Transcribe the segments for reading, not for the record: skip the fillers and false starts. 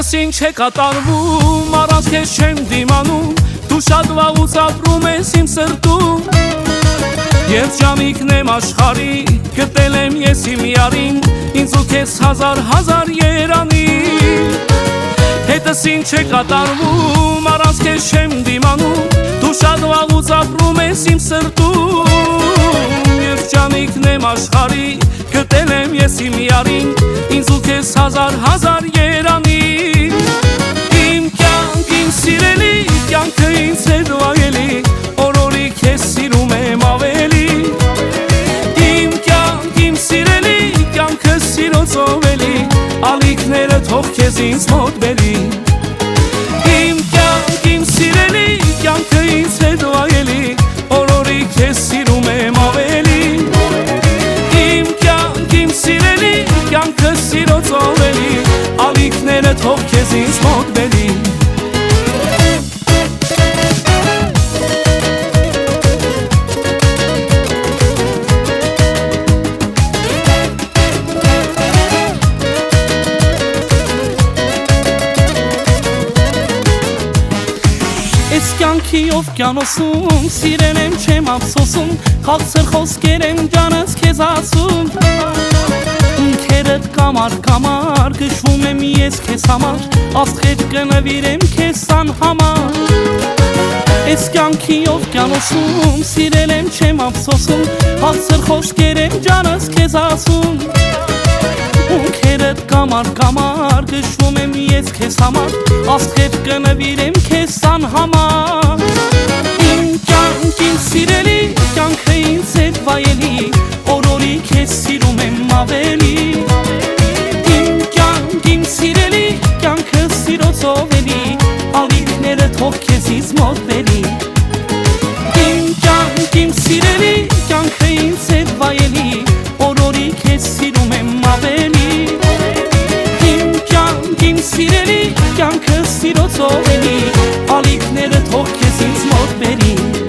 հետս ինչ է կատարվում, առանց քեզ չեմ դիմանում, դու շատ վաղուց ապրում ես իմ սրտում։ Երջանիկն եմ աշխարհի, գտել եմ ես իմ յարին, ինձ ու քեզ հազար երանի։ Հետս ինչ է կատարվում, առանց քեզ չեմ դիմանում, դու շատ վաղուց ապրում ես իմ սրտում։ Երջանիկն եմ աշխարհի, գտել եմ ես իմ յարին, ինձ ու քեզ հազար երանի։ Իմ կյանք, իմ սիրելի, կյանքը ինձ հետ վայելի, օրորի քեզ սիրում եմ ավելի։ Իմ կյանք, իմ սիրելի, կյանքը սիրոցով էլի, ալիքները թող քեզ ինձ մոտ բերի։ Իմ կյանք, իմ սիրելի, կյանքը ինձ հետ վայելի, օրորի քեզ սիրում եմ ավելի։ Իմ կյանք, իմ սիրելի, կյանքը սիրոցով էլի, ալիքները թող քեզ ինձ մոտ բերի։ Ես կյանքի օվկիանոսում սիրել եմ չեմ ափսոսում, քաղցր խոսքեր եմ ջանս քեզ ասում։ Քերդ կամար գշվում եմ ես քեզ համար, աստղեր կնվիրեմ քեզ անհամար։ Ես կյանքի օվկիանոսում սիրել եմ չեմ ափսոսում, քաղցր խոսքեր եմ ջանս քեզ ասում։ Քերդ կամար գշվում եմ ես քեզ համար, աստղեր կնվիրեմ քեզ անհամար։ Իմ կյանք, իմ սիրելի, կյանքը ինձ հետ վայելի, օրորի քեզ սիրում եմ ավելի։ Իմ կյանք, իմ սիրելի, կյանքը սիրոցով էլի, ալիքները թող քեզ ինձ մոտ բերի։ Իմ կյանք, իմ սիրելի, կյանքը ինձ հետ վայելի, օրորի քեզ սիրում եմ ավելի։ Իմ կյանք, իմ սիրելի, կյանքը սիրոցով էլի, ալիքները թող քեզ ինձ մոտ բերի։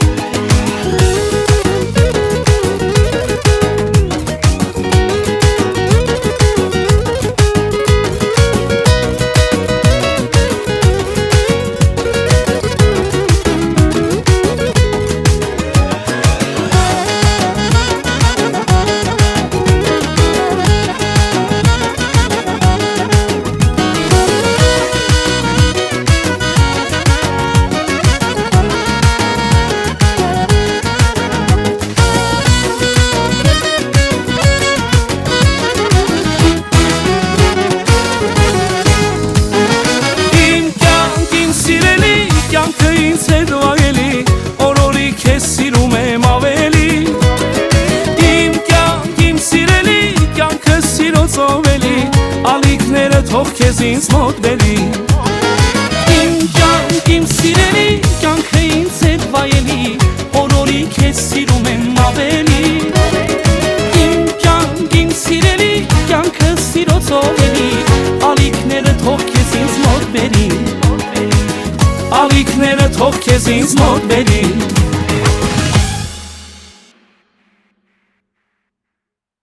Կյանքը ինձ հետ վայելի, օրորի քեզ սիրում եմ ավելի։ Իմ կյանք, իմ սիրելի, կյանքը սիրոցով էլի, ալիքները թող քեզ ինձ մոտ բերի։ Իմ կյանք, իմ սիրելի, կյանքը ինձ հետ վայելի, օրորի քեզ սիրում եմ ավելի։ Իմ կյանք, իմ սիրելի, կյանքը սիրոցով էլի, ալիքները թող քեզ ինձ մոտ բերի։ Ալիքները թող քեզ ինձ մոտ բերի։